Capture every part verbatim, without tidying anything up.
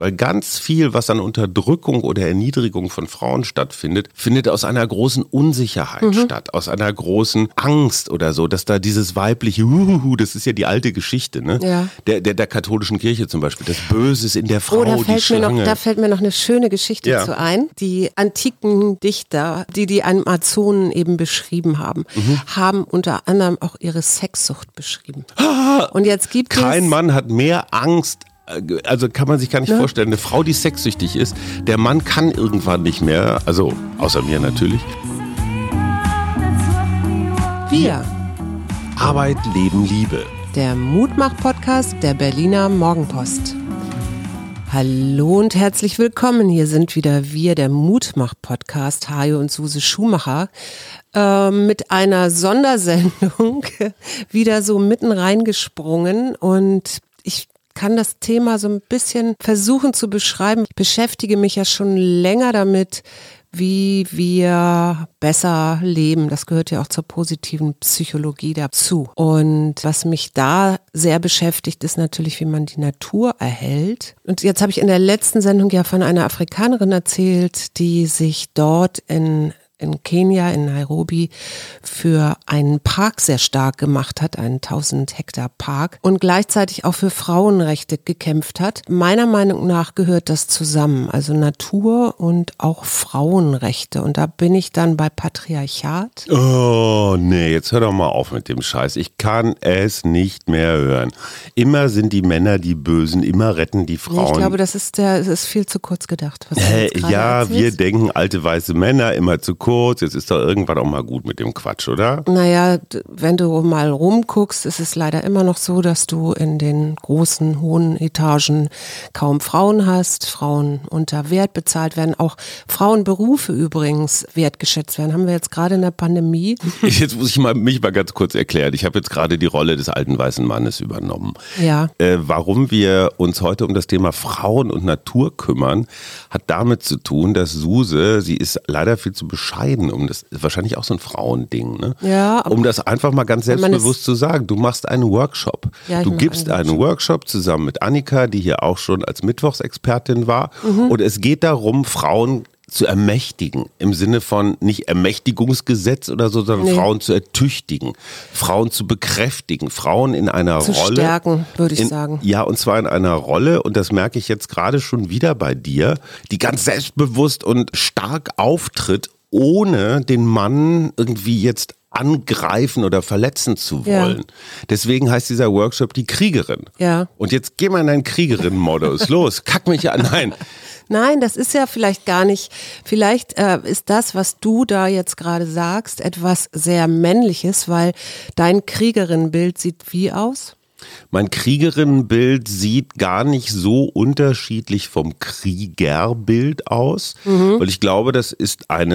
Weil ganz viel, was an Unterdrückung oder Erniedrigung von Frauen stattfindet, findet aus einer großen Unsicherheit mhm. statt, aus einer großen Angst oder so, dass da dieses weibliche, Huhuhu, das ist ja die alte Geschichte, ne? Ja. Der, der, der katholischen Kirche zum Beispiel, das Böse ist in der Frau, oh, da die fällt Schlange. Mir noch, da fällt mir noch eine schöne Geschichte ja. zu ein. Die antiken Dichter, die die Amazonen eben beschrieben haben, mhm. haben unter anderem auch ihre Sexsucht beschrieben. Und jetzt gibt Kein es... Mann hat mehr Angst. Also kann man sich gar nicht ne? vorstellen, eine Frau, die sexsüchtig ist, der Mann kann irgendwann nicht mehr, also außer mir natürlich. Wir. Arbeit, Leben, Liebe. Der Mutmach-Podcast der Berliner Morgenpost. Hallo und herzlich willkommen. Hier sind wieder wir, der Mutmach-Podcast, Hajo und Suse Schumacher, äh, mit einer Sondersendung wieder so mitten reingesprungen und ich kann das Thema so ein bisschen versuchen zu beschreiben. Ich beschäftige mich ja schon länger damit, wie wir besser leben. Das gehört ja auch zur positiven Psychologie dazu. Und was mich da sehr beschäftigt, ist natürlich, wie man die Natur erhält. Und jetzt habe ich in der letzten Sendung ja von einer Afrikanerin erzählt, die sich dort in in Kenia, in Nairobi, für einen Park sehr stark gemacht hat, einen tausend Hektar Park und gleichzeitig auch für Frauenrechte gekämpft hat. Meiner Meinung nach gehört das zusammen, also Natur und auch Frauenrechte. Und da bin ich dann bei Patriarchat. Oh, nee, jetzt hör doch mal auf mit dem Scheiß. Ich kann es nicht mehr hören. Immer sind die Männer die Bösen, immer retten die Frauen. Ich glaube, das ist, der, das ist viel zu kurz gedacht. Was äh, ja, erzählst. Wir denken, alte weiße Männer, immer zu kurz. Jetzt ist doch irgendwann auch mal gut mit dem Quatsch, oder? Naja, wenn du mal rumguckst, ist es leider immer noch so, dass du in den großen, hohen Etagen kaum Frauen hast, Frauen unter Wert bezahlt werden, auch Frauenberufe übrigens wertgeschätzt werden. Haben wir jetzt gerade in der Pandemie. Jetzt muss ich mal, mich mal ganz kurz erklären. Ich habe jetzt gerade die Rolle des alten weißen Mannes übernommen. Ja. Äh, warum wir uns heute um das Thema Frauen und Natur kümmern, hat damit zu tun, dass Suse, sie ist leider viel zu bescheiden, um das ist wahrscheinlich auch so ein Frauending, ne? Ja, um das einfach mal ganz selbstbewusst zu sagen. Du machst einen Workshop. Ja, du gibst einen, einen Workshop zusammen mit Annika, die hier auch schon als Mittwochsexpertin war. Mhm. Und es geht darum, Frauen zu ermächtigen, im Sinne von nicht Ermächtigungsgesetz oder so, sondern nee. Frauen zu ertüchtigen, Frauen zu bekräftigen, Frauen in einer zu Rolle. Zu stärken, würde ich in, sagen. Ja, und zwar in einer Rolle, und das merke ich jetzt gerade schon wieder bei dir, die ganz selbstbewusst und stark auftritt, ohne den Mann irgendwie jetzt angreifen oder verletzen zu wollen. Ja. Deswegen heißt dieser Workshop die Kriegerin. Ja. Und jetzt geh mal in deinen Kriegerinnen-Modus. Los, kack mich an. Nein. Nein, das ist ja vielleicht gar nicht, vielleicht äh, ist das, was du da jetzt gerade sagst, etwas sehr Männliches, weil dein Kriegerinnenbild sieht wie aus? Mein Kriegerinnenbild sieht gar nicht so unterschiedlich vom Kriegerbild aus, mhm. weil ich glaube, das ist eine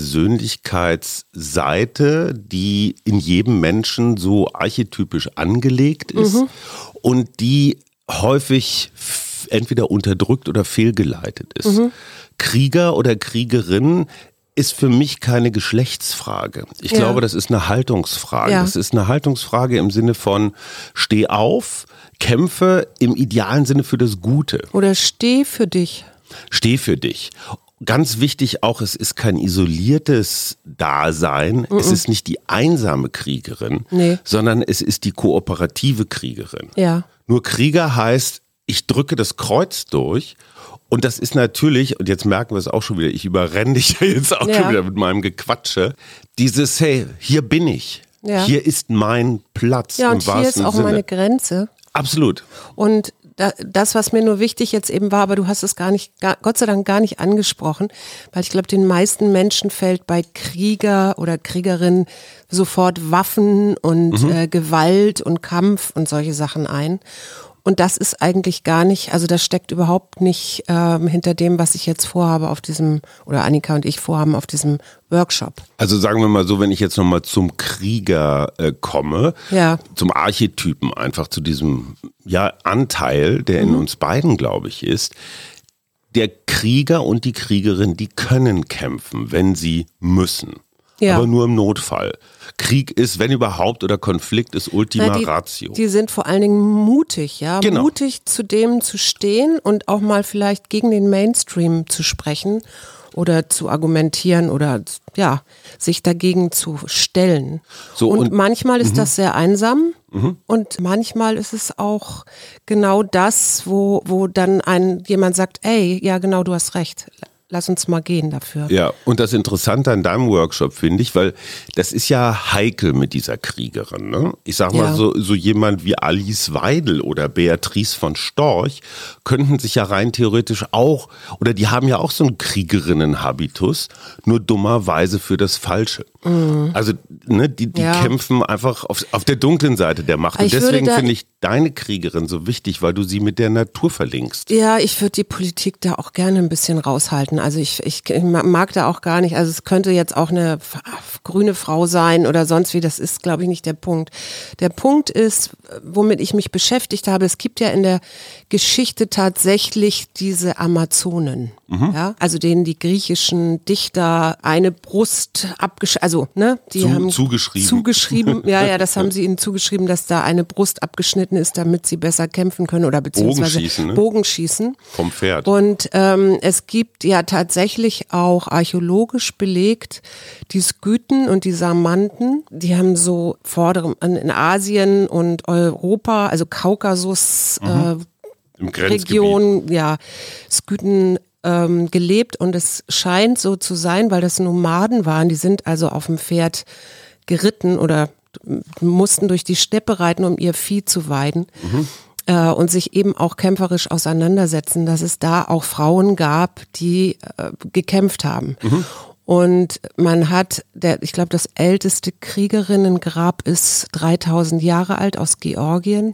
Persönlichkeitsseite, die in jedem Menschen so archetypisch angelegt ist mhm. und die häufig entweder unterdrückt oder fehlgeleitet ist. Mhm. Krieger oder Kriegerin ist für mich keine Geschlechtsfrage. Ich ja. glaube, das ist eine Haltungsfrage. Ja. Das ist eine Haltungsfrage im Sinne von steh auf, kämpfe im idealen Sinne für das Gute. Oder steh für dich. Steh für dich. Ganz wichtig auch, es ist kein isoliertes Dasein. Mm-mm. Es ist nicht die einsame Kriegerin, nee. sondern es ist die kooperative Kriegerin. Ja. Nur Krieger heißt, ich drücke das Kreuz durch. Und das ist natürlich, und jetzt merken wir es auch schon wieder, ich überrenne dich ja jetzt auch ja. schon wieder mit meinem Gequatsche, dieses, hey, hier bin ich, ja. hier ist mein Platz. Ja, im und hier wahrsten ist auch Sinne. meine Grenze. Absolut. Und das, was mir nur wichtig jetzt eben war, aber du hast es gar nicht, gar, Gott sei Dank gar nicht angesprochen, weil ich glaube, den meisten Menschen fällt bei Krieger oder Kriegerin sofort Waffen und mhm. äh, Gewalt und Kampf und solche Sachen ein. Und das ist eigentlich gar nicht, also das steckt überhaupt nicht ähm, hinter dem, was ich jetzt vorhabe auf diesem, oder Annika und ich vorhaben auf diesem Workshop. Also sagen wir mal so, wenn ich jetzt nochmal zum Krieger äh, komme, ja. zum Archetypen einfach, zu diesem ja, Anteil, der mhm. in uns beiden, glaube ich, ist, der Krieger und die Kriegerin, die können kämpfen, wenn sie müssen. Ja. aber nur im Notfall. Krieg ist, wenn überhaupt, oder Konflikt ist Ultima Na, die, Ratio. Die sind vor allen Dingen mutig, ja, Genau. mutig zu dem zu stehen und auch mal vielleicht gegen den Mainstream zu sprechen oder zu argumentieren oder ja, sich dagegen zu stellen. So, und, und manchmal ist mhm. das sehr einsam Mhm. und manchmal ist es auch genau das, wo, wo dann ein jemand sagt, ey, ja genau, du hast recht. Lass uns mal gehen dafür. Ja, und das Interessante an deinem Workshop finde ich, weil das ist ja heikel mit dieser Kriegerin. Ne? Ich sag mal, Ja. so, so jemand wie Alice Weidel oder Beatrice von Storch könnten sich ja rein theoretisch auch, oder die haben ja auch so einen Kriegerinnen-Habitus, nur dummerweise für das Falsche. Mhm. Also ne, die, die Ja. kämpfen einfach auf, auf der dunklen Seite der Macht. Und Ich würde deswegen da- finde ich deine Kriegerin so wichtig, weil du sie mit der Natur verlinkst. Ja, ich würde die Politik da auch gerne ein bisschen raushalten. Also ich, ich mag da auch gar nicht, also es könnte jetzt auch eine f- grüne Frau sein oder sonst wie, das ist, glaube ich, nicht der Punkt. Der Punkt ist, womit ich mich beschäftigt habe, es gibt ja in der Geschichte tatsächlich diese Amazonen, Mhm. ja, also denen die griechischen Dichter eine Brust abgesch, also ne, die Zu- haben zugeschrieben. zugeschrieben, ja, ja, das haben sie ihnen zugeschrieben, dass da eine Brust abgeschnitten ist, damit sie besser kämpfen können oder beziehungsweise Bogenschießen, ne? Bogenschießen. Vom Pferd. Und ähm, es gibt ja tatsächlich auch archäologisch belegt, die Skythen und die Sarmaten, die haben so vorderen in Asien und Europa, also Kaukasus, Mhm. Im äh, Grenzgebiet. Region, ja, Skythen ähm, gelebt und es scheint so zu sein, weil das Nomaden waren, die sind also auf dem Pferd geritten oder mussten durch die Steppe reiten, um ihr Vieh zu weiden. Mhm. Äh, und sich eben auch kämpferisch auseinandersetzen, dass es da auch Frauen gab, die äh, gekämpft haben. Mhm. Und man hat, der, ich glaube, das älteste Kriegerinnengrab ist dreitausend Jahre alt aus Georgien.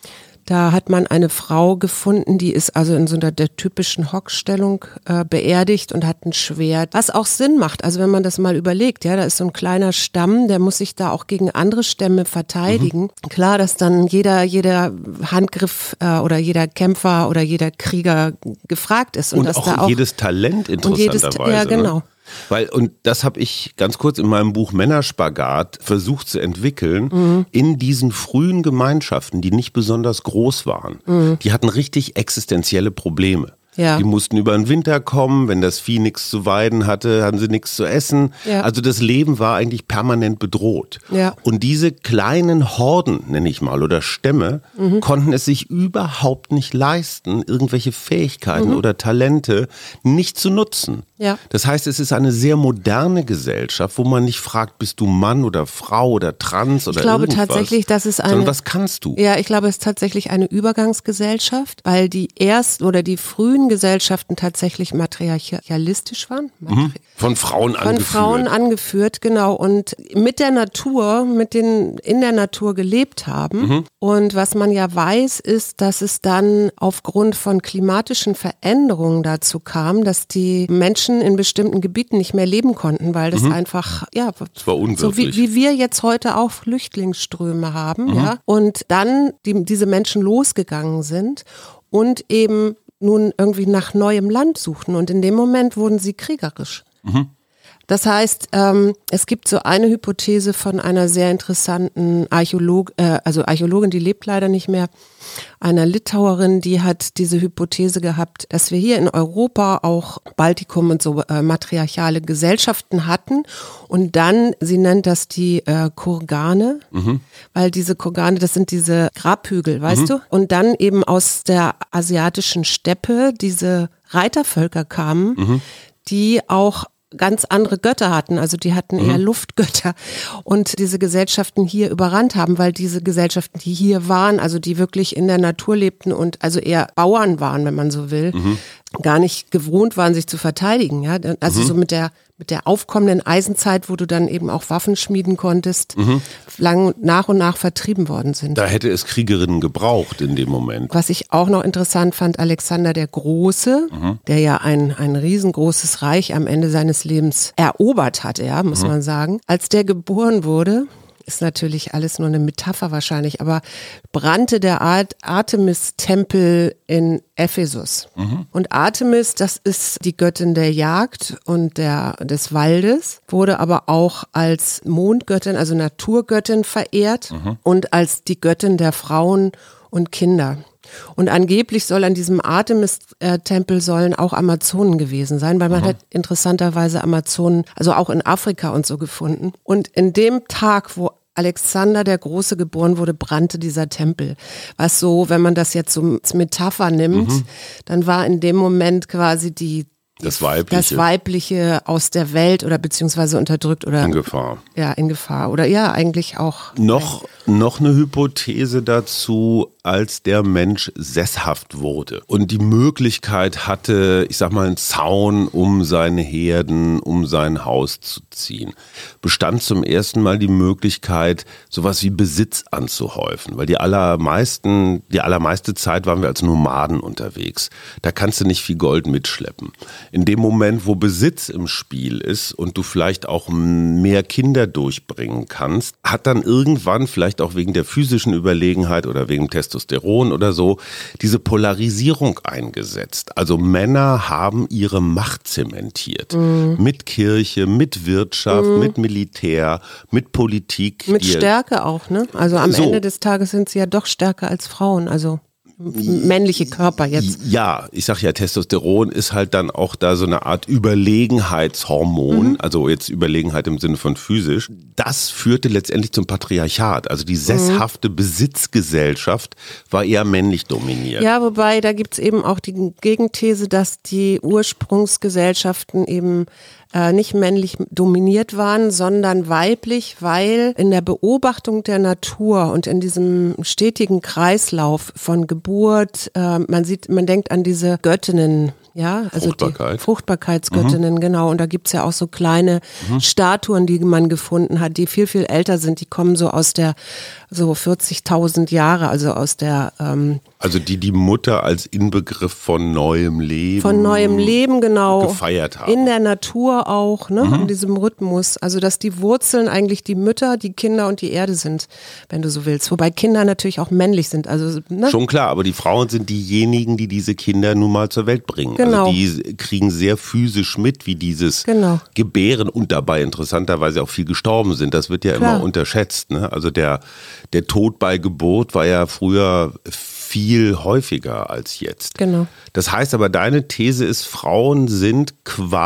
Da hat man eine Frau gefunden, die ist also in so einer der typischen Hockstellung äh, beerdigt und hat ein Schwert, was auch Sinn macht. Also wenn man das mal überlegt, ja, da ist so ein kleiner Stamm, der muss sich da auch gegen andere Stämme verteidigen. Mhm. Klar, dass dann jeder, jeder Handgriff äh, oder jeder Kämpfer oder jeder Krieger gefragt ist. Und, Und dass auch, da auch jedes Talent und jedes, interessanterweise. ja, genau. Ne? Weil, und das habe ich ganz kurz in meinem Buch Männerspagat versucht zu entwickeln, mhm. in diesen frühen Gemeinschaften, die nicht besonders groß waren. Mhm. Die hatten richtig existenzielle Probleme. Ja. Die mussten über den Winter kommen, wenn das Vieh nichts zu weiden hatte, hatten sie nichts zu essen. Ja. Also das Leben war eigentlich permanent bedroht. Ja. Und diese kleinen Horden, nenne ich mal, oder Stämme, mhm. konnten es sich überhaupt nicht leisten, irgendwelche Fähigkeiten mhm. oder Talente nicht zu nutzen. Ja. Das heißt, es ist eine sehr moderne Gesellschaft, wo man nicht fragt, bist du Mann oder Frau oder trans oder Ich glaube irgendwas, tatsächlich, dass es eine, sondern was kannst du? Ja, ich glaube, es ist tatsächlich eine Übergangsgesellschaft, weil die ersten oder die frühen Gesellschaften tatsächlich matriarchalistisch waren. Mhm. Von Frauen Von angeführt. Frauen angeführt, genau. Und mit der Natur, mit den, in der Natur gelebt haben. Mhm. Und was man ja weiß, ist, dass es dann aufgrund von klimatischen Veränderungen dazu kam, dass die Menschen in bestimmten Gebieten nicht mehr leben konnten, weil das mhm. einfach, ja, das war unwirklich. So wie, wie wir jetzt heute auch Flüchtlingsströme haben, mhm. ja. Und dann die, diese Menschen losgegangen sind und eben nun irgendwie nach neuem Land suchten. Und in dem Moment wurden sie kriegerisch. Mhm. Das heißt, ähm, es gibt so eine Hypothese von einer sehr interessanten Archäolog, äh, also Archäologin, die lebt leider nicht mehr, einer Litauerin, die hat diese Hypothese gehabt, dass wir hier in Europa auch Baltikum und so äh, matriarchale Gesellschaften hatten und dann, sie nennt das die äh, Kurgane, mhm. weil diese Kurgane, das sind diese Grabhügel, weißt mhm. du? Und dann eben aus der asiatischen Steppe diese Reitervölker kamen, mhm. die auch ganz andere Götter hatten, also die hatten eher mhm. Luftgötter und diese Gesellschaften hier überrannt haben, weil diese Gesellschaften, die hier waren, also die wirklich in der Natur lebten und also eher Bauern waren, wenn man so will, mhm. gar nicht gewohnt waren, sich zu verteidigen. Ja? Also mhm. so mit der mit der aufkommenden Eisenzeit, wo du dann eben auch Waffen schmieden konntest, mhm. lang nach und nach vertrieben worden sind. Da hätte es Kriegerinnen gebraucht in dem Moment. Was ich auch noch interessant fand, Alexander der Große, mhm. der ja ein, ein riesengroßes Reich am Ende seines Lebens erobert hatte, ja, muss mhm. man sagen. Als der geboren wurde, ist natürlich alles nur eine Metapher wahrscheinlich, aber brannte der Artemis-Tempel in Ephesus. Mhm. Und Artemis, das ist die Göttin der Jagd und der, des Waldes, wurde aber auch als Mondgöttin, also Naturgöttin verehrt mhm. und als die Göttin der Frauen und Kinder. Und angeblich soll an diesem Artemis-Tempel sollen auch Amazonen gewesen sein, weil man mhm. hat interessanterweise Amazonen, also auch in Afrika und so gefunden. Und in dem Tag, wo Alexander der Große geboren wurde, brannte dieser Tempel. Was so, wenn man das jetzt so als Metapher nimmt, mhm. dann war in dem Moment quasi die Das Weibliche. Das Weibliche aus der Welt oder beziehungsweise unterdrückt oder. In Gefahr. Ja, in Gefahr. Oder ja, eigentlich auch. Noch, noch eine Hypothese dazu, als der Mensch sesshaft wurde und die Möglichkeit hatte, ich sag mal, einen Zaun um seine Herden, um sein Haus zu ziehen, bestand zum ersten Mal die Möglichkeit, sowas wie Besitz anzuhäufen. Weil die allermeisten, die allermeiste Zeit waren wir als Nomaden unterwegs. Da kannst du nicht viel Gold mitschleppen. In dem Moment, wo Besitz im Spiel ist und du vielleicht auch mehr Kinder durchbringen kannst, hat dann irgendwann, vielleicht auch wegen der physischen Überlegenheit oder wegen Testosteron oder so, diese Polarisierung eingesetzt. Also Männer haben ihre Macht zementiert. Mhm. Mit Kirche, mit Wirtschaft, mhm. mit Militär, mit Politik. Mit Stärke auch, ne? Also am so. Ende des Tages sind sie ja doch stärker als Frauen, also männliche Körper jetzt. Ja, ich sag ja, Testosteron ist halt dann auch da so eine Art Überlegenheitshormon, mhm. also jetzt Überlegenheit im Sinne von physisch. Das führte letztendlich zum Patriarchat. Also die sesshafte mhm. Besitzgesellschaft war eher männlich dominiert. Ja, wobei da gibt's eben auch die Gegenthese, dass die Ursprungsgesellschaften eben äh, nicht männlich dominiert waren, sondern weiblich, weil in der Beobachtung der Natur und in diesem stetigen Kreislauf von Geburt, äh, man sieht, man denkt an diese Göttinnen, ja, also Fruchtbarkeit. die Fruchtbarkeitsgöttinnen, mhm. genau. Und da gibt's ja auch so kleine mhm. Statuen, die man gefunden hat, die viel, viel älter sind. Die kommen so aus der, so vierzigtausend Jahre, also aus der... Ähm, also die die Mutter als Inbegriff von neuem Leben... Von neuem Leben, genau. ...gefeiert haben. In der Natur auch, ne, mhm. in diesem Rhythmus. Also dass die Wurzeln eigentlich die Mütter, die Kinder und die Erde sind, wenn du so willst. Wobei Kinder natürlich auch männlich sind. Also, ne? Schon klar, aber die Frauen sind diejenigen, die diese Kinder nun mal zur Welt bringen. Genau. Also die kriegen sehr physisch mit, wie dieses genau. Gebären und dabei interessanterweise auch viel gestorben sind. Das wird ja Klar. immer unterschätzt. Ne? Also der, der Tod bei Geburt war ja früher viel häufiger als jetzt. Genau. Das heißt aber, deine These ist, Frauen sind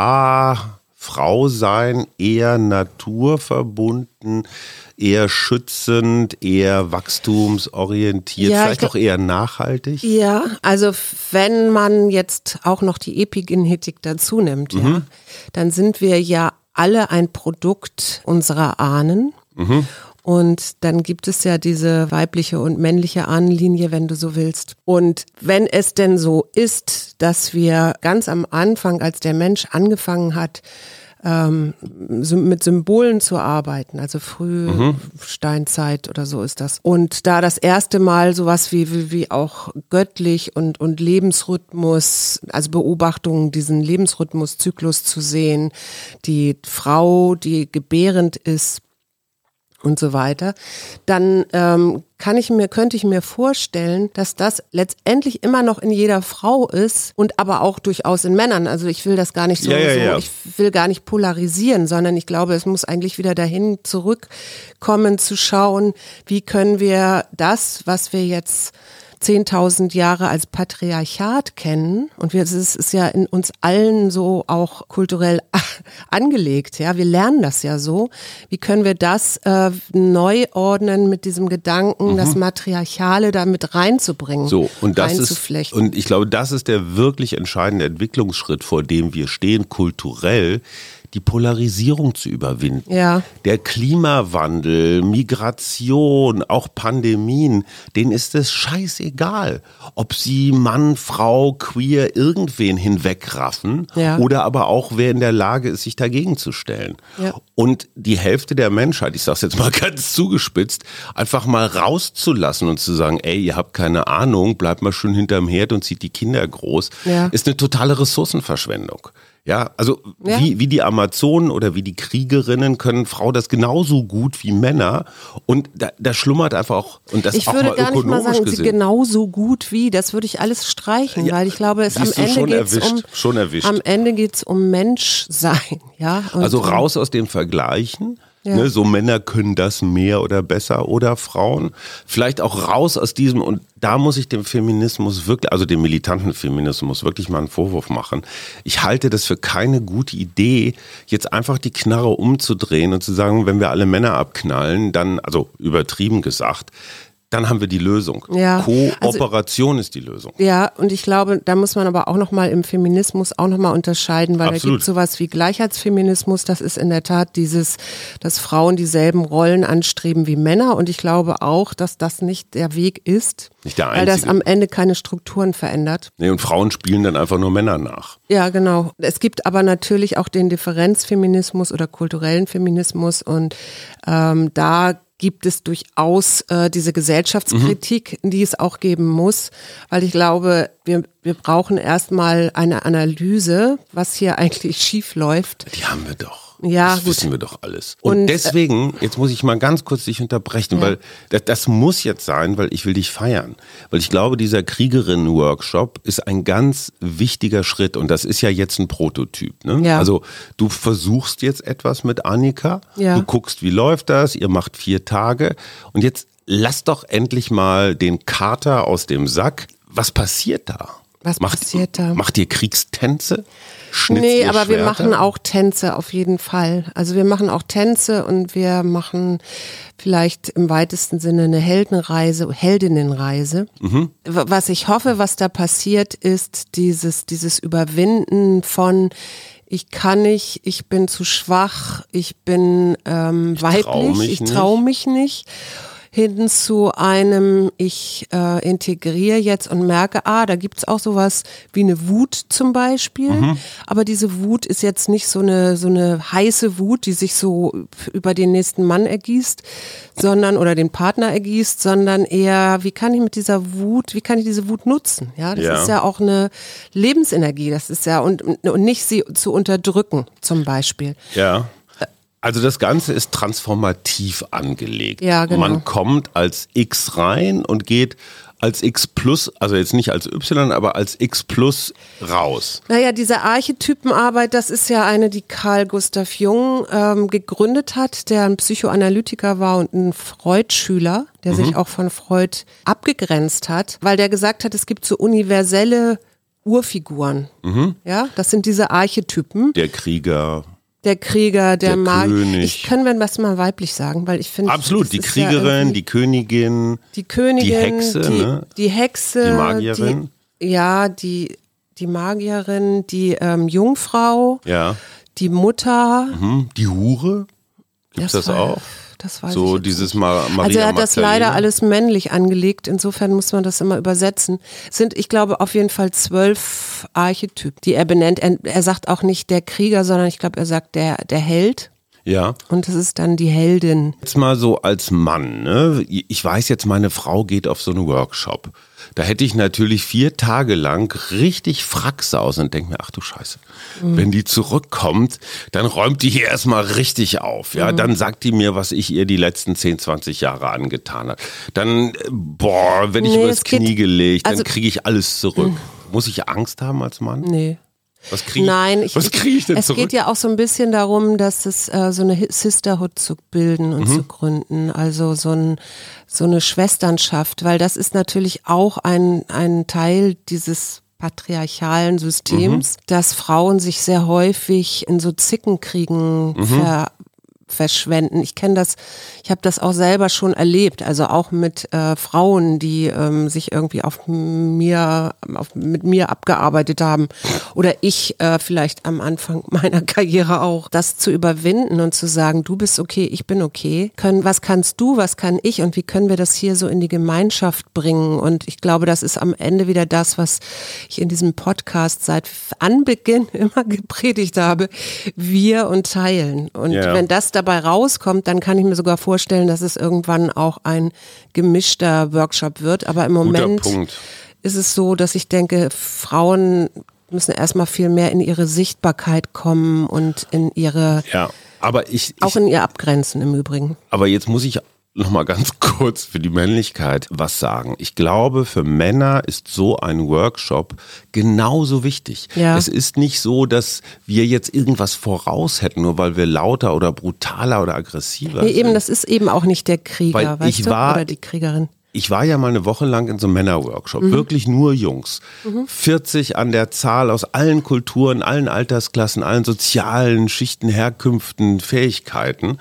qua Frau sein eher naturverbunden, eher schützend, eher wachstumsorientiert, ja, vielleicht auch eher nachhaltig? Ja, also wenn man jetzt auch noch die Epigenetik dazu nimmt, mhm. ja, dann sind wir ja alle ein Produkt unserer Ahnen. Mhm. Und dann gibt es ja diese weibliche und männliche Ahnenlinie, wenn du so willst. Und wenn es denn so ist, dass wir ganz am Anfang, als der Mensch angefangen hat, ähm, mit Symbolen zu arbeiten, also frühe mhm. Steinzeit oder so ist das. Und da das erste Mal sowas wie, wie, wie auch göttlich und, und Lebensrhythmus, also Beobachtungen, diesen Lebensrhythmuszyklus zu sehen, die Frau, die gebärend ist, und so weiter, dann ähm, kann ich mir, könnte ich mir vorstellen, dass das letztendlich immer noch in jeder Frau ist und aber auch durchaus in Männern. Also ich will das gar nicht so, ja, ja, so ja. ich will gar nicht polarisieren, sondern ich glaube, es muss eigentlich wieder dahin zurückkommen, zu schauen, wie können wir das, was wir jetzt zehntausend Jahre als Patriarchat kennen, und wir, es ist ja in uns allen so auch kulturell angelegt, ja, wir lernen das ja so, wie können wir das äh, neu ordnen mit diesem Gedanken, mhm. das Matriarchale da mit reinzubringen, so, und das ist, und ich glaube, das ist der wirklich entscheidende Entwicklungsschritt, vor dem wir stehen, kulturell, die Polarisierung zu überwinden. Ja. Der Klimawandel, Migration, auch Pandemien, denen ist es scheißegal, ob sie Mann, Frau, queer, irgendwen hinwegraffen ja. oder aber auch wer in der Lage ist, sich dagegen zu stellen. Ja. Und die Hälfte der Menschheit, ich sage es jetzt mal ganz zugespitzt, einfach mal rauszulassen und zu sagen, ey, ihr habt keine Ahnung, bleibt mal schön hinterm Herd und zieht die Kinder groß, ja. ist eine totale Ressourcenverschwendung. Ja, also Ja. Wie, wie die Amazonen oder wie die Kriegerinnen können Frauen das genauso gut wie Männer. Und da, da schlummert einfach auch, und das Ich auch würde mal gar nicht mal ökonomisch sagen, sie gesehen. genauso gut wie, das würde ich alles streichen, Ja, weil ich glaube, es am siehst du, Ende schon geht es erwischt, um, schon erwischt. am Ende geht's um Menschsein, ja. Und Also um- raus aus dem Vergleichen. Ja. Ne, so Männer können das mehr oder besser oder Frauen. Vielleicht auch raus aus diesem, und da muss ich dem Feminismus wirklich, also dem militanten Feminismus wirklich mal einen Vorwurf machen. Ich halte das für keine gute Idee, jetzt einfach die Knarre umzudrehen und zu sagen, wenn wir alle Männer abknallen, dann, also übertrieben gesagt, dann haben wir die Lösung. Ja, Kooperation ist die Lösung. Ja, und ich glaube, da muss man aber auch nochmal im Feminismus auch nochmal unterscheiden, weil Absolut. da gibt es sowas wie Gleichheitsfeminismus, das ist in der Tat dieses, dass Frauen dieselben Rollen anstreben wie Männer, und ich glaube auch, dass das nicht der Weg ist, Nicht der weil das einzige. am Ende keine Strukturen verändert. Nee, und Frauen spielen dann einfach nur Männer nach. Ja, genau. Es gibt aber natürlich auch den Differenzfeminismus oder kulturellen Feminismus, und ähm, da gibt es durchaus äh, diese Gesellschaftskritik, die es auch geben muss, weil ich glaube, wir, wir brauchen erstmal eine Analyse, was hier eigentlich schief läuft. Die haben wir doch. Ja, das gut. wissen wir doch alles. Und, Und, deswegen, jetzt muss ich mal ganz kurz dich unterbrechen, weil das, das muss jetzt sein, weil ich will dich feiern. Weil ich glaube, dieser Kriegerinnen-Workshop ist ein ganz wichtiger Schritt, und das ist ja jetzt ein Prototyp. Ne? Ja. Also du versuchst jetzt etwas mit Annika, Ja. du guckst, wie läuft das, ihr macht vier Tage, und jetzt lass doch endlich mal den Kater aus dem Sack. Was passiert da? Was macht, passiert da? Macht ihr Kriegstänze? Schnitzt Nee, ihr aber wir Schwerter? machen auch Tänze auf jeden Fall. Also wir machen auch Tänze, und wir machen vielleicht im weitesten Sinne eine Heldenreise, Heldinnenreise. Mhm. W- Was ich hoffe, was da passiert, ist dieses, dieses Überwinden von ich kann nicht, ich bin zu schwach, ich bin ähm, trau weiblich, mich ich nicht. traue mich nicht. Hin zu einem, ich äh, integriere jetzt und merke, ah, da gibt's auch sowas wie eine Wut zum Beispiel. Mhm. Aber diese Wut ist jetzt nicht so eine, so eine heiße Wut, die sich so über den nächsten Mann ergießt, sondern, oder den Partner ergießt, sondern eher, wie kann ich mit dieser Wut, wie kann ich diese Wut nutzen? Ja, das Ja. ist ja auch eine Lebensenergie, das ist ja, und, und nicht sie zu unterdrücken zum Beispiel. Ja. Also das Ganze ist transformativ angelegt. Ja, genau. Man kommt als X rein und geht als X plus, also jetzt nicht als Y, aber als X plus raus. Naja, diese Archetypenarbeit, das ist ja eine, die Carl Gustav Jung ähm, gegründet hat, der ein Psychoanalytiker war und ein Freud-Schüler, der Mhm. sich auch von Freud abgegrenzt hat, weil der gesagt hat, es gibt so universelle Urfiguren. Mhm. Ja, das sind diese Archetypen. Der Krieger. Der Krieger, der, Der Mag. König. Ich können wir das mal weiblich sagen, weil ich finde. Absolut, das die ist ja Kriegerin, irgendwie- die Königin, Die Königin, die Hexe, die, ne? die Hexe, Die Magierin. die, ja, die, die Magierin, die ähm, Jungfrau, ja, die Mutter. mhm. Die Hure. Gibt's das, war- auch? Das weiß So ich jetzt dieses nicht. Ma Maria Also er hat das Magdalena. leider alles männlich angelegt, insofern muss man das immer übersetzen. Sind, ich glaube, auf jeden Fall zwölf Archetypen, die er benennt. Er, er sagt auch nicht der Krieger, sondern ich glaube, er sagt der, der Held. Ja. Und das ist dann die Heldin. Jetzt mal so als Mann, ne? Ich weiß jetzt, meine Frau geht auf so einen Workshop. Da hätte ich natürlich vier Tage lang richtig Fracksaus und denke mir, ach du Scheiße, Mhm. wenn die zurückkommt, dann räumt die hier erstmal richtig auf. Ja, Mhm. dann sagt die mir, was ich ihr die letzten zehn, zwanzig Jahre angetan habe. Dann, äh, boah, wenn ich Nee, übers es geht- Knie gelegt, also- dann kriege ich alles zurück. Muss ich Angst haben als Mann? Nee. Was kriege ich, Nein, ich, was kriege ich denn es zurück? geht ja auch so ein bisschen darum, dass es äh, so eine Sisterhood zu bilden und Mhm. zu gründen, also so, ein, so eine Schwesternschaft, weil das ist natürlich auch ein, ein Teil dieses patriarchalen Systems, Mhm. dass Frauen sich sehr häufig in so Zickenkriegen Mhm. ver verschwenden. Ich kenne das, ich habe das auch selber schon erlebt, also auch mit äh, Frauen, die ähm, sich irgendwie auf mir, auf, mit mir abgearbeitet haben oder ich äh, vielleicht am Anfang meiner Karriere auch, das zu überwinden und zu sagen, du bist okay, ich bin okay. Können, was kannst du, was kann ich und wie können wir das hier so in die Gemeinschaft bringen? Und ich glaube, das ist am Ende wieder das, was ich in diesem Podcast seit Anbeginn immer gepredigt habe, wir und teilen. Und Ja. wenn das dabei rauskommt, dann kann ich mir sogar vorstellen, dass es irgendwann auch ein gemischter Workshop wird. Aber im Guter Moment Punkt. ist es so, dass ich denke, Frauen müssen erstmal viel mehr in ihre Sichtbarkeit kommen und in ihre, ja, aber ich, ich auch in ihr Abgrenzen im Übrigen. Aber jetzt muss ich noch mal ganz kurz für die Männlichkeit was sagen. Ich glaube, für Männer ist so ein Workshop genauso wichtig. Ja. Es ist nicht so, dass wir jetzt irgendwas voraus hätten, nur weil wir lauter oder brutaler oder aggressiver Nee, sind. eben, das ist eben auch nicht der Krieger, Weil weißt ich du? war- Oder die Kriegerin. Ich war ja mal eine Woche lang in so einem Männerworkshop, Mhm. wirklich nur Jungs. vierzig an der Zahl aus allen Kulturen, allen Altersklassen, allen sozialen Schichten, Herkünften, Fähigkeiten.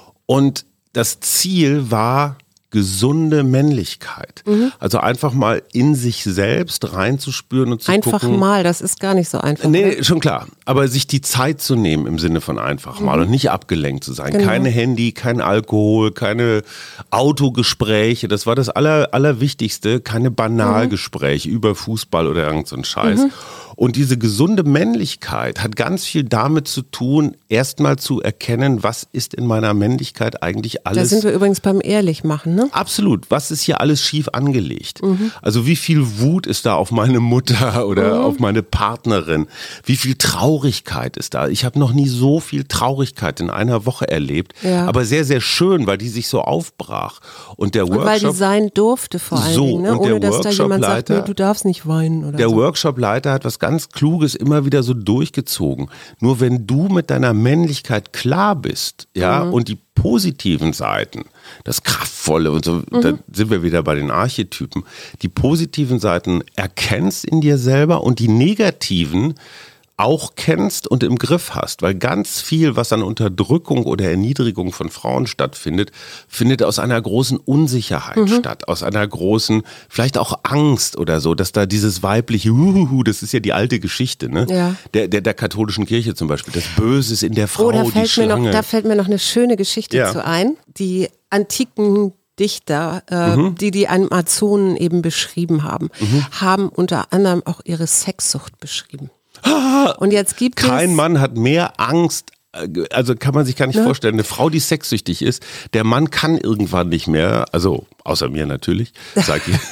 Und das Ziel war gesunde Männlichkeit. Mhm. Also einfach mal in sich selbst reinzuspüren und zu Einfach gucken. mal, das ist gar nicht so einfach. Nee, ne? nee, schon klar. Aber sich die Zeit zu nehmen im Sinne von einfach mal und nicht abgelenkt zu sein. Genau. Keine Handy, kein Alkohol, keine Autogespräche. Das war das Aller, Allerwichtigste. Keine Banalgespräche über Fußball oder irgend so ein Scheiß. Und diese gesunde Männlichkeit hat ganz viel damit zu tun, erstmal zu erkennen, was ist in meiner Männlichkeit eigentlich Da alles. sind wir übrigens beim Ehrlichmachen, ne? Absolut. Was ist hier alles schief angelegt? Also wie viel Wut ist da auf meine Mutter oder Mhm. auf meine Partnerin? Wie viel Traurigkeit ist da? Ich habe noch nie so viel Traurigkeit in einer Woche erlebt. Ja. Aber sehr, sehr schön, weil die sich so aufbrach. Und der Und weil die Workshop, sein durfte vor allen So, Dingen, ne? und der Ohne dass da jemand sagt, Workshopleiter- nee, du darfst nicht weinen oder der so. Workshopleiter hat was ganz Kluges immer wieder so durchgezogen. Nur wenn du mit deiner Männlichkeit klar bist, ja, Mhm. und die positiven Seiten, das Kraftvolle und so, Mhm. da sind wir wieder bei den Archetypen, die positiven Seiten erkennst in dir selber und die negativen auch kennst und im Griff hast, weil ganz viel, was an Unterdrückung oder Erniedrigung von Frauen stattfindet, findet aus einer großen Unsicherheit Mhm. statt, aus einer großen, vielleicht auch Angst oder so, dass da dieses weibliche, Uhuhu, das ist ja die alte Geschichte, ne? Ja. Der, der, der katholischen Kirche zum Beispiel, das Böse ist in der Frau, Oh, da die fällt, mir Schlange. noch, da fällt mir noch eine schöne Geschichte Ja. zu ein. Die antiken Dichter, äh, Mhm. die die Amazonen eben beschrieben haben, haben unter anderem auch ihre Sexsucht beschrieben. Und jetzt gibt Kein es... Mann hat mehr Angst, also kann man sich gar nicht Ne? vorstellen, eine Frau, die sexsüchtig ist, der Mann kann irgendwann nicht mehr, also außer mir natürlich, sag ich.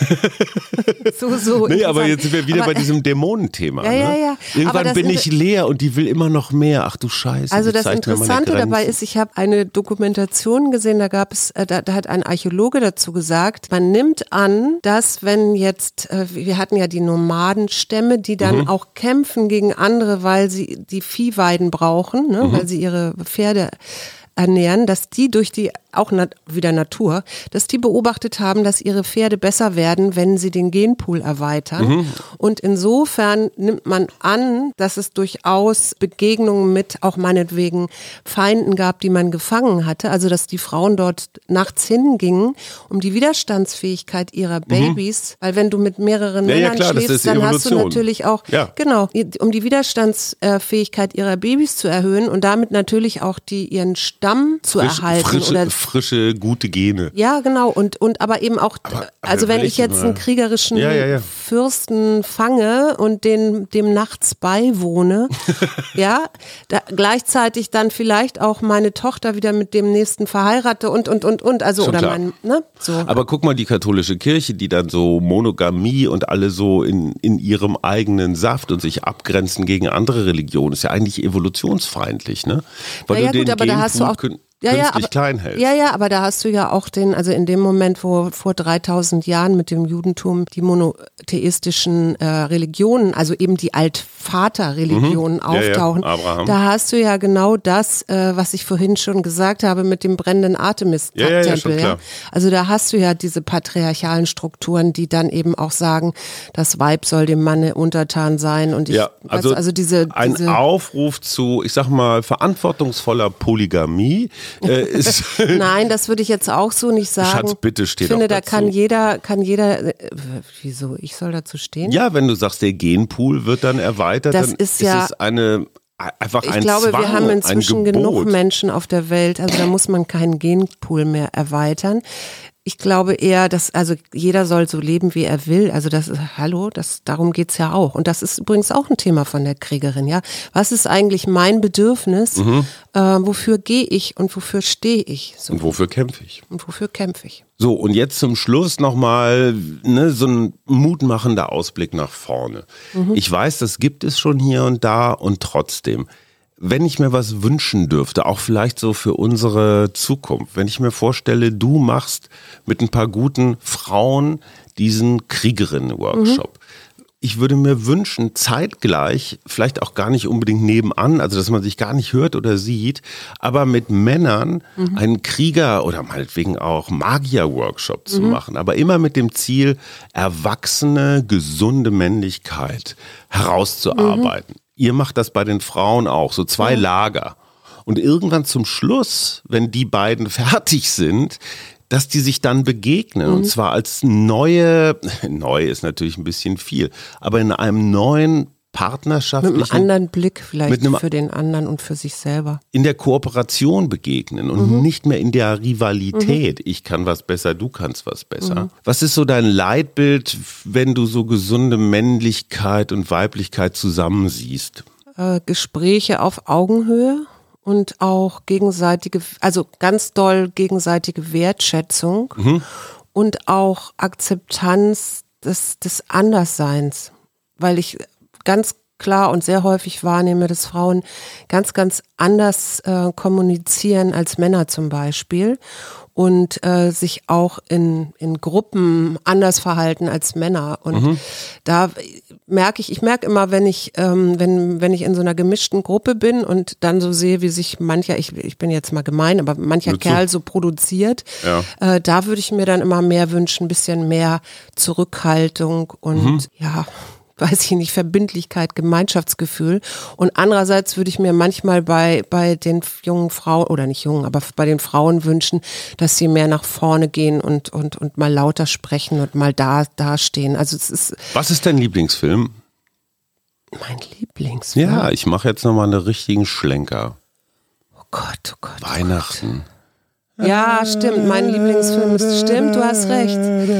so, so Nee, aber interessant. jetzt sind wir wieder Aber, bei diesem Dämonenthema. Ja, ne? ja, ja. Aber Irgendwann das bin Inter- ich leer und die will immer noch mehr. Ach du Scheiße. Also die das zeigt mir meine Interessante dabei Grenzen. ist, ich habe eine Dokumentation gesehen, da gab es, äh, da, da hat ein Archäologe dazu gesagt, man nimmt an, dass wenn jetzt, äh, wir hatten ja die Nomadenstämme, die dann Mhm. auch kämpfen gegen andere, weil sie die Viehweiden brauchen, ne, Mhm. weil sie ihre Pferde ernähren, dass die durch die, auch nat- wieder Natur, dass die beobachtet haben, dass ihre Pferde besser werden, wenn sie den Genpool erweitern. Mhm. Und insofern nimmt man an, dass es durchaus Begegnungen mit auch meinetwegen Feinden gab, die man gefangen hatte. Also dass die Frauen dort nachts hingingen, um die Widerstandsfähigkeit ihrer Babys, weil wenn du mit mehreren Ja, ja, Männern klar, das schläfst, ist die dann hast du Evolution. natürlich auch, Ja. genau, um die Widerstandsfähigkeit ihrer Babys zu erhöhen und damit natürlich auch die ihren Stamm zu Frisch, erhalten. frische, oder frische, gute Gene. ja, genau. Und, und aber eben auch, Aber- also aber wenn will ich ich jetzt mal- einen kriegerischen Ja, ja, ja. Fürsten fange und den, dem nachts beiwohne, ja, da, gleichzeitig dann vielleicht auch meine Tochter wieder mit dem nächsten verheirate und, und, und, und. Also, Schon oder klar. mein, ne, so. Aber guck mal, die katholische Kirche, die dann so Monogamie und alle so in, in ihrem eigenen Saft und sich abgrenzen gegen andere Religionen, ist ja eigentlich evolutionsfeindlich, ne? Weil Ja, ja, du den gut, aber da hast du Genpool auch- kün- Ja, ja, künstlich aber, klein hältst. ja, ja, aber da hast du ja auch den, also in dem Moment, wo vor dreitausend Jahren mit dem Judentum die monotheistischen äh, Religionen, also eben die Altvaterreligionen Mhm. Ja, ja, auftauchen, Abraham. da hast du ja genau das, äh, was ich vorhin schon gesagt habe mit dem brennenden Artemis-Tempel. Ja, ja, ja, schon klar. Also da hast du ja diese patriarchalen Strukturen, die dann eben auch sagen, das Weib soll dem Manne untertan sein und ich, Ja, weißt also, du, also diese, ein diese Aufruf zu, ich sag mal, verantwortungsvoller Polygamie äh, ist. Nein, das würde ich jetzt auch so nicht sagen. Schatz, bitte steh Ich finde, doch da dazu. kann jeder, kann jeder, äh, wieso, ich soll dazu stehen? Ja, wenn du sagst, der Genpool wird dann erweitert, Das dann ist ja- es eine einfach Ich ein glaube, Zwang, wir haben inzwischen ein Gebot. genug Menschen auf der Welt, also da muss man keinen Genpool mehr erweitern. ich glaube eher, dass, also jeder soll so leben, wie er will. Also das ist, hallo, das, darum geht's ja auch. Und das ist übrigens auch ein Thema von der Kriegerin, ja. Was ist eigentlich mein Bedürfnis? Mhm. Äh, wofür gehe ich und wofür stehe ich? So. Und wofür kämpfe ich? Und wofür kämpfe ich? So, und jetzt zum Schluss nochmal ne, so ein mutmachender Ausblick nach vorne. Mhm. Ich weiß, das gibt es schon hier und da und trotzdem. Wenn ich mir was wünschen dürfte, auch vielleicht so für unsere Zukunft, wenn ich mir vorstelle, du machst mit ein paar guten Frauen diesen Kriegerinnen-Workshop. Mhm. Ich würde mir wünschen, zeitgleich, vielleicht auch gar nicht unbedingt nebenan, also dass man sich gar nicht hört oder sieht, aber mit Männern mhm. einen Krieger- oder meinetwegen auch Magier-Workshop zu mhm. machen, aber immer mit dem Ziel, erwachsene, gesunde Männlichkeit herauszuarbeiten. Mhm. Ihr macht das bei den Frauen auch, so zwei ja. Lager. Und irgendwann zum Schluss, wenn die beiden fertig sind, dass die sich dann begegnen. Mhm. Und zwar als neue, neu ist natürlich ein bisschen viel, aber in einem neuen partnerschaftlichen... Mit einem anderen Blick vielleicht einem, für den anderen und für sich selber. In der Kooperation begegnen und mhm. nicht mehr in der Rivalität. Mhm. Ich kann was besser, du kannst was besser. Mhm. Was ist so dein Leitbild, wenn du so gesunde Männlichkeit und Weiblichkeit zusammensiehst? Äh, Gespräche auf Augenhöhe und auch gegenseitige, also ganz doll gegenseitige Wertschätzung mhm. und auch Akzeptanz des, des Andersseins. Weil ich ganz klar und sehr häufig wahrnehme, dass Frauen ganz, ganz anders äh, kommunizieren als Männer zum Beispiel und äh, sich auch in, in Gruppen anders verhalten als Männer. Und mhm. da merke ich, ich merke immer, wenn ich, ähm, wenn, wenn ich in so einer gemischten Gruppe bin und dann so sehe, wie sich mancher, ich, ich bin jetzt mal gemein, aber mancher Willst Kerl du? so produziert, ja. äh, da würde ich mir dann immer mehr wünschen, ein bisschen mehr Zurückhaltung und mhm. ja, weiß ich nicht, Verbindlichkeit, Gemeinschaftsgefühl. Und andererseits würde ich mir manchmal bei, bei den jungen Frauen, oder nicht jungen, aber bei den Frauen wünschen, dass sie mehr nach vorne gehen und, und, und mal lauter sprechen und mal da, da stehen. Also es ist. Was ist dein Lieblingsfilm? Mein Lieblingsfilm? Ja, ich mache jetzt nochmal einen richtigen Schlenker. Oh Gott, oh Gott. Weihnachten. Oh Gott. Ja, stimmt. Mein Lieblingsfilm ist, stimmt, du hast recht.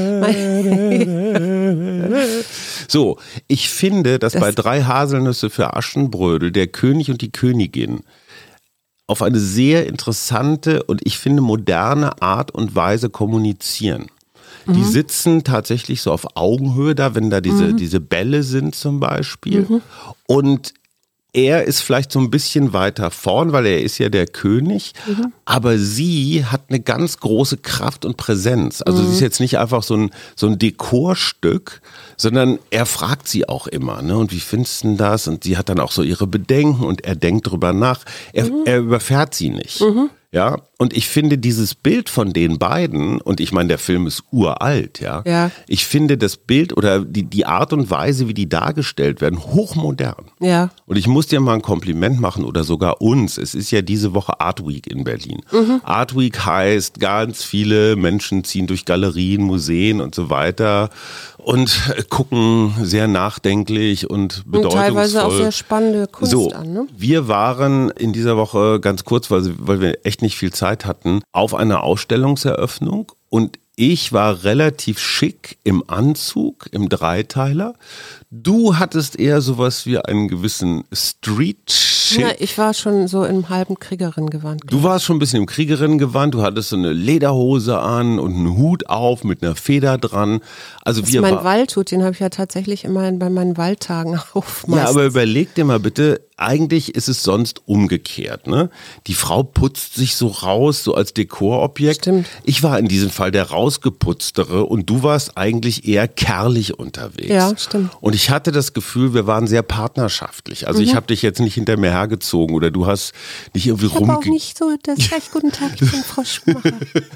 So, ich finde, dass das bei drei Haselnüsse für Aschenbrödel der König und die Königin auf eine sehr interessante und ich finde moderne Art und Weise kommunizieren. Mhm. Die sitzen tatsächlich so auf Augenhöhe da, wenn da diese, mhm. diese Bälle sind zum Beispiel. Mhm. Und er ist vielleicht so ein bisschen weiter vorn, weil er ist ja der König, mhm. aber sie hat eine ganz große Kraft und Präsenz. Also mhm. sie ist jetzt nicht einfach so ein, so ein Dekorstück, sondern er fragt sie auch immer, ne? Und wie findest du denn das? Und sie hat dann auch so ihre Bedenken und er denkt drüber nach. Er, mhm. er überfährt sie nicht. Mhm. Ja, und ich finde dieses Bild von den beiden, und ich meine, der Film ist uralt, ja. ja. Ich finde das Bild oder die, die Art und Weise, wie die dargestellt werden, hochmodern. Ja. Und ich muss dir mal ein Kompliment machen oder sogar uns. Es ist ja diese Woche Art Week in Berlin. Mhm. Art Week heißt, ganz viele Menschen ziehen durch Galerien, Museen und so weiter und gucken sehr nachdenklich und bedeutungsvoll. Und teilweise auch sehr spannende Kunst so, an, ne? Wir waren in dieser Woche ganz kurz, weil, weil wir echt nicht viel Zeit hatten, auf einer Ausstellungseröffnung und ich war relativ schick im Anzug, im Dreiteiler. Du hattest eher sowas wie einen gewissen Street-Schick. Ja, ich war schon so im halben Kriegerin-Gewand. Du warst schon ein bisschen im Kriegerin-Gewand. Du hattest so eine Lederhose an und einen Hut auf mit einer Feder dran. Also das wir ist mein war- Waldhut, den habe ich ja tatsächlich immer bei meinen Waldtagen auf. Ja, aber überleg dir mal bitte, eigentlich ist es sonst umgekehrt, ne? Die Frau putzt sich so raus, so als Dekorobjekt. Stimmt. Ich war in diesem Fall der rausgeputztere und du warst eigentlich eher kerlich unterwegs. Ja, stimmt. Und ich hatte das Gefühl, wir waren sehr partnerschaftlich. Also mhm. ich habe dich jetzt nicht hinter mir hergezogen oder du hast nicht irgendwie rumge... Ich habe auch nicht so, das recht guten Tag, ich bin Frau Schumacher.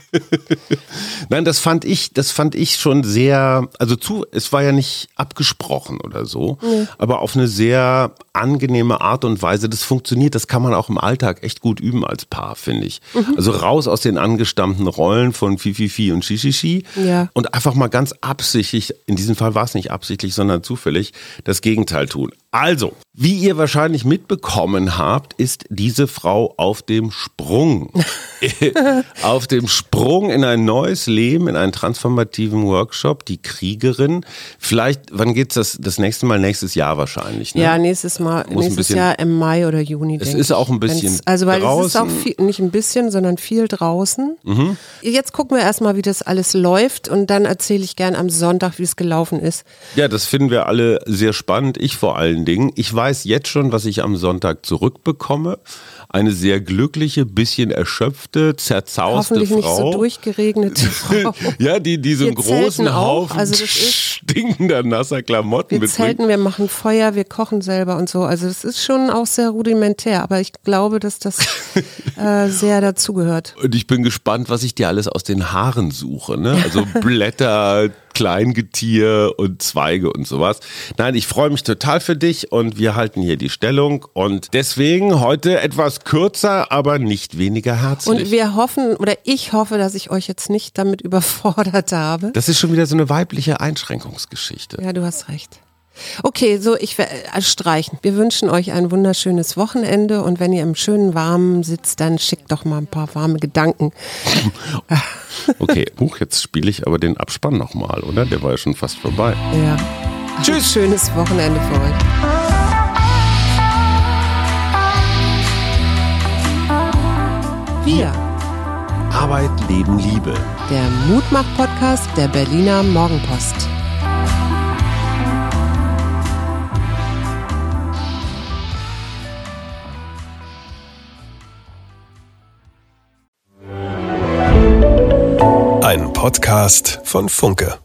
Nein, das fand ich, das fand ich schon sehr, also zu, es war ja nicht abgesprochen oder so, mhm. aber auf eine sehr angenehme Art und Weise. Das funktioniert, das kann man auch im Alltag echt gut üben als Paar, finde ich. Mhm. Also raus aus den angestammten Rollen von Fififi und Shishishi ja. und einfach mal ganz absichtlich, in diesem Fall war es nicht absichtlich, sondern zufällig, das Gegenteil tun. Also, wie ihr wahrscheinlich mitbekommen habt, ist diese Frau auf dem Sprung. Auf dem Sprung in ein neues Leben, in einen transformativen Workshop, die Kriegerin. Vielleicht, wann geht's das das nächste Mal? Nächstes Jahr wahrscheinlich, ne? Ja, nächstes Mal, Muss nächstes bisschen, Jahr im Mai oder Juni, Es denke ist auch ein bisschen Wenn's, Also, weil draußen. es ist auch viel, nicht ein bisschen, sondern viel draußen. Mhm. Jetzt gucken wir erstmal, wie das alles läuft und dann erzähle ich gern am Sonntag, wie es gelaufen ist. Ja, das finden wir alle sehr spannend. Ich vor allen Dingen. Ich weiß jetzt schon, was ich am Sonntag zurückbekomme. Eine sehr glückliche, bisschen erschöpfte, zerzauste Hoffentlich Frau. nicht so durchgeregnete Frau. Ja, die, die so einen Wir großen zelten auch. Haufen Also das ist- stinkender, nasser Klamotten Wir mitbringt. zelten, wir machen Feuer, wir kochen selber und so. Also es ist schon auch sehr rudimentär, aber ich glaube, dass das äh, sehr dazugehört. Und ich bin gespannt, was ich dir alles aus den Haaren suche. Ne? Also Blätter, Kleingetier und Zweige und sowas. Nein, ich freue mich total für dich und wir halten hier die Stellung. Und deswegen heute etwas kürzer, aber nicht weniger herzlich. Und wir hoffen, oder ich hoffe, dass ich euch jetzt nicht damit überfordert habe. Das ist schon wieder so eine weibliche Einschränkungsgeschichte. Ja, du hast recht. Okay, so ich werde äh, streichen. Wir wünschen euch ein wunderschönes Wochenende und wenn ihr im schönen Warmen sitzt, dann schickt doch mal ein paar warme Gedanken. Okay, huch, jetzt spiele ich aber den Abspann nochmal, oder? Der war ja schon fast vorbei. Ja. Tschüss. Ein schönes Wochenende für euch. Wir, Arbeit, Leben, Liebe. der Mutmach-Podcast der Berliner Morgenpost. Ein Podcast von Funke.